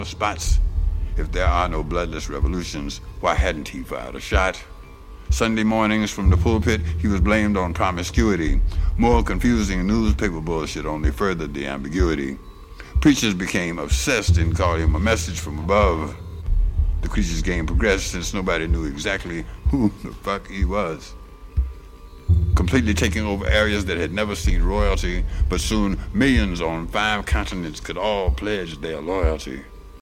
spots. If there are no bloodless revolutions, why hadn't he fired a shot? Sunday mornings from the pulpit, he was blamed on promiscuity. More confusing newspaper bullshit only furthered the ambiguity. Preachers became obsessed and called him a message from above. The creature's game progressed since nobody knew exactly who the fuck he was. Completely taking over areas that had never seen royalty, but soon millions on 5 continents could all pledge their loyalty.